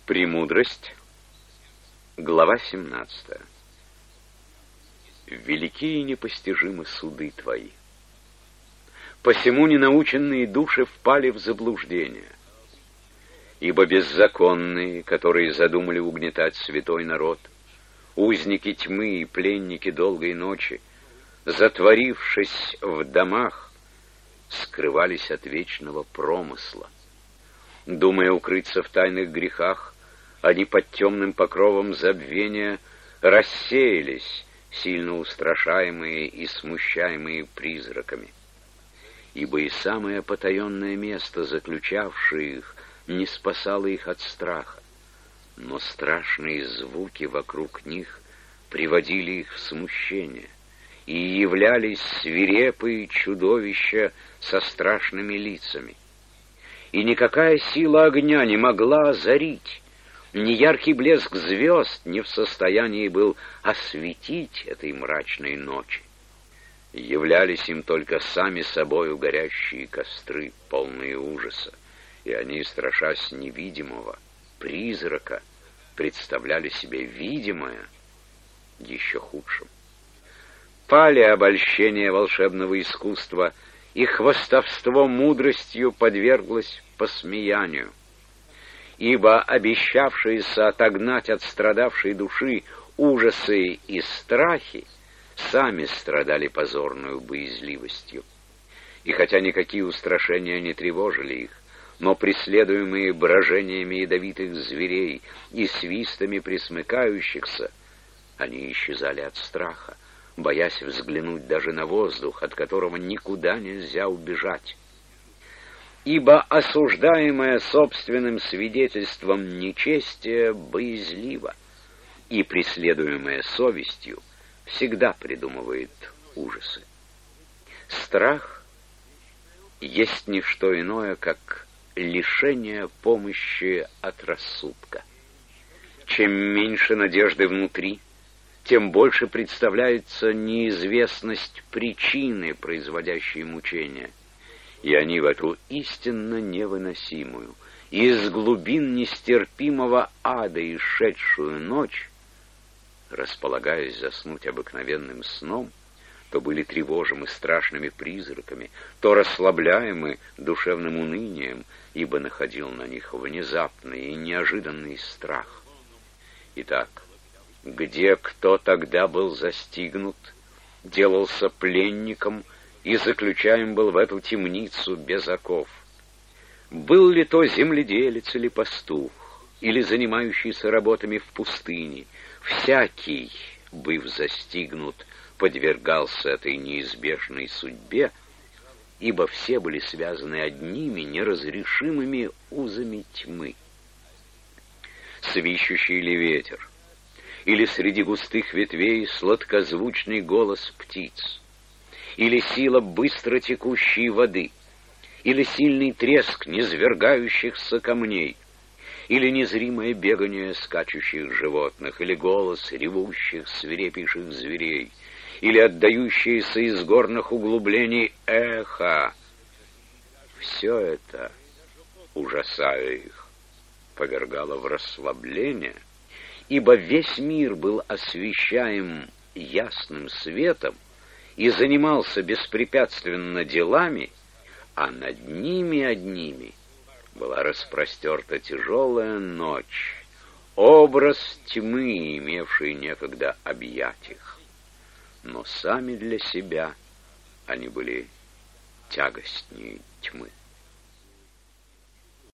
Премудрость, глава 17. Велики и непостижимы суды твои. Посему ненаученные души впали в заблуждение. Ибо беззаконные, которые задумали угнетать святой народ, узники тьмы и пленники долгой ночи, затворившись в домах, скрывались от вечного промысла. Думая укрыться в тайных грехах, они под темным покровом забвения рассеялись, сильно устрашаемые и смущаемые призраками. Ибо и самое потаенное место, заключавшее их, не спасало их от страха, но страшные звуки вокруг них приводили их в смущение, и являлись свирепые чудовища со страшными лицами. И никакая сила огня не могла озарить, ни яркий блеск звезд не в состоянии был осветить этой мрачной ночи. Являлись им только сами собою горящие костры, полные ужаса, и они, страшась невидимого, призрака, представляли себе видимое еще худшим. Пали обольщения волшебного искусства, и хвастовство мудростью подверглось посмеянию. Ибо обещавшиеся отогнать от страдавшей души ужасы и страхи сами страдали позорную боязливостью. И хотя никакие устрашения не тревожили их, но преследуемые брожениями ядовитых зверей и свистами пресмыкающихся, они исчезали от страха, боясь взглянуть даже на воздух, от которого никуда нельзя убежать. Ибо осуждаемое собственным свидетельством нечестие боязливо, и преследуемое совестью всегда придумывает ужасы. Страх есть не что иное, как лишение помощи от рассудка. Чем меньше надежды внутри, тем больше представляется неизвестность причины, производящей мучения. И они в эту истинно невыносимую, из глубин нестерпимого ада исшедшую ночь, располагаясь заснуть обыкновенным сном, то были тревожимы страшными призраками, то расслабляемы душевным унынием, ибо находил на них внезапный и неожиданный страх. Итак, где кто тогда был застигнут, делался пленником и заключаем был в эту темницу без оков? Был ли то земледелец или пастух, или занимающийся работами в пустыне, всякий, быв застигнут, подвергался этой неизбежной судьбе, ибо все были связаны одними неразрешимыми узами тьмы. Свищущий ли ветер, или среди густых ветвей сладкозвучный голос птиц, или сила быстро текущей воды, или сильный треск низвергающихся камней, или незримое бегание скачущих животных, или голос ревущих свирепейших зверей, или отдающееся из горных углублений эхо. Все это, ужасая их, повергало в расслабление, ибо весь мир был освещаем ясным светом и занимался беспрепятственно делами, а над ними одними была распростерта тяжелая ночь, образ тьмы, имевший некогда объять их. Но сами для себя они были тягостнее тьмы.